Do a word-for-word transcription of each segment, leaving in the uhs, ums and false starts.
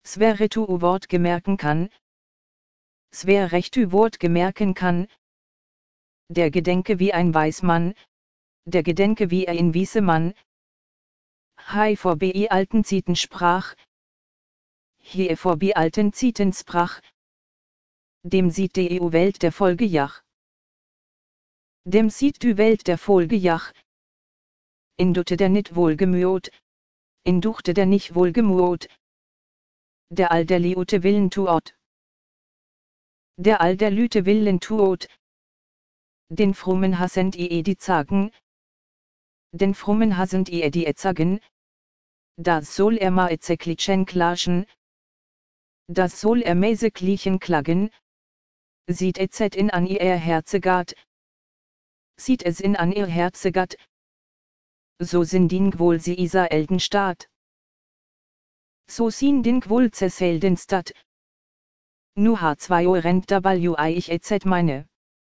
Swer tu Wort gemerken kann. Swer recht ü Wort gemerken kann. Der Gedenke wie ein Weismann, der Gedenke wie er in wiese Mann. Hei vor bi alten Zieten sprach. Hier vor bi alten Zieten sprach. Dem sieht die eu Welt der Folge jach. Dem sieht die Welt der Folge jach. In dutte der nit wohlgemut, in duchte der nicht wohlgemut. Der all der Liute Willen tuot. Der all der Lüte Willen tuot. Den frommen hassend ie die zagen. Den frommen hassend ie die etzagen. Das soll er ma etzeklichen klaschen. Das soll er mese klichen klagen. Sieht etzet in an ihr Herzegat. Sieht es in an ihr Herzegat. So sind ding wohl sie isa Eldenstaat. So sin ding wohl ces Heldenstadt. Nu ha zwei Orent da balju ei ich etzet meine.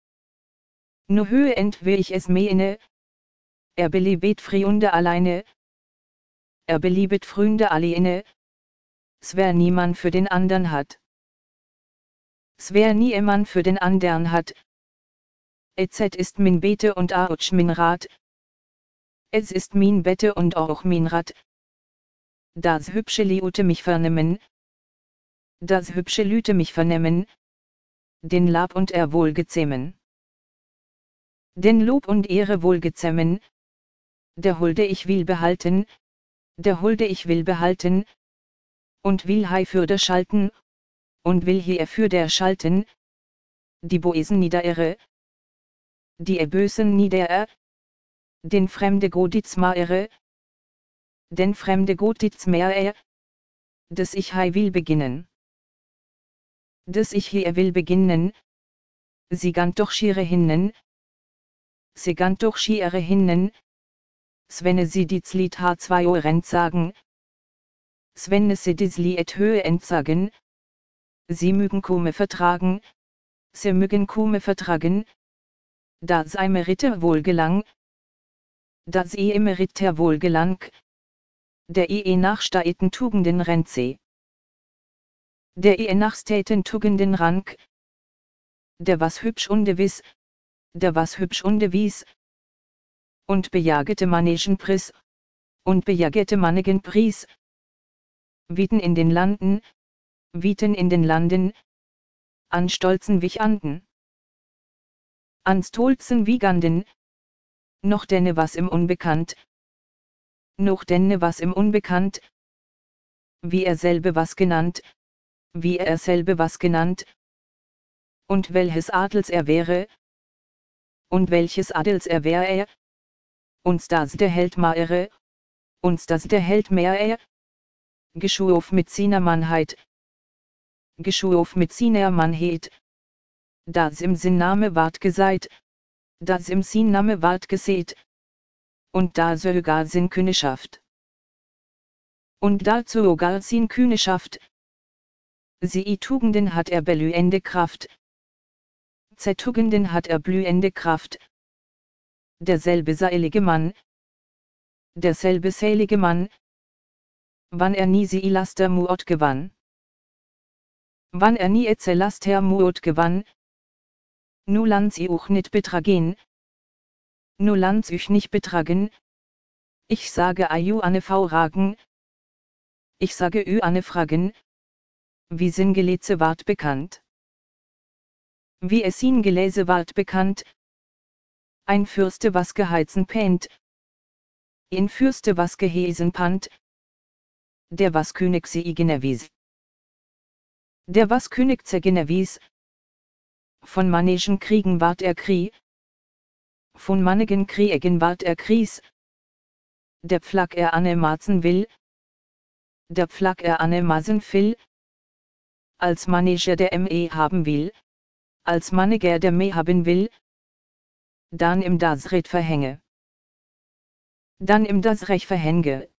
Nu höhe ent will ich es meine. Er beliebet friunde alleine. Er beliebet fründe alleine. Swer niemand für den andern hat. Swer niemand für den andern hat. Etzet ist min Bete und auch min Rat. Es ist min Bette und auch min Rat. Das hübsche Liute mich vernehmen. Das hübsche Lüte mich vernehmen. Den Lab und er wohlgezähmen. Den Lob und Ehre wohlgezähmen. Der Hulde ich will behalten. Der Hulde ich will behalten. Und will hei für der schalten. Und will hier für der schalten. Die Boesen niederere. Die Erbösen niederer. Den fremde Goditz maere. Den fremde Goditz mehr. Dass ich hei will beginnen. Dass ich hier will beginnen. Sie gant doch schiere hinnen. Sie gant doch schiere hinnen. Svenne sie dies Lied ha zwei Orent sagen. Svenne sie dies Lied höhe entsagen. Sie mögen kume vertragen. Sie mögen kume vertragen. Das Emerite wohl gelang. Das e Emeriter wohl gelang. Der e nachsteiten Tugenden rennt sie. Der e nachsteiten Tugenden rank. Der was hübsch unde wiss. Der was hübsch unde wies. Und bejagete Manegen Pris. Und bejagete Manegen Pries. Wieten in den Landen. Wieten in den Landen. An stolzen Wichanden. An stolzen Wieganden. Noch denne was im Unbekannt. Noch denne was im Unbekannt. Wie er selbe was genannt. Wie er selbe was genannt. Und welches Adels er wäre. Und welches Adels er wäre er. Uns das der Held maere. Uns das der Held mehr er. Geschuof mit seiner Mannheit. Geschuof mit seiner Mannheit. Das im Sinnname ward geseit. Das im Sinnname ward gesät. Und da sogar sin Kühneschaft. Und dazu sogar sin Kühneschaft. Sie Tugenden hat er blühende Kraft. Ze Tugenden hat er blühende Kraft. Derselbe selige Mann. Derselbe selige Mann. Wann er nie sie Laster Muot gewann. Wann er nie etze Laster Muot gewann. Nu lands i uch nit betragen. Nu lands ich nicht betragen. Ich sage aju ane ragen. Ich sage ü ane fragen. Wie sin geleze ward bekannt. Wie es sin gelese ward bekannt. Ein Fürste was geheizen pennt. In Fürste was gehesen pant. Der was König sie generwies. Der was König ze generwies. Von Manegen Kriegen ward er Krie. Von Mannegen Kriegen ward er Kries. Der Pflag er anne Marzen will. Der Pflag er anne Masen will. Als Manager der me haben will. Als Manager der me haben will. Dann im das Red verhänge. Dann im das Recht verhänge.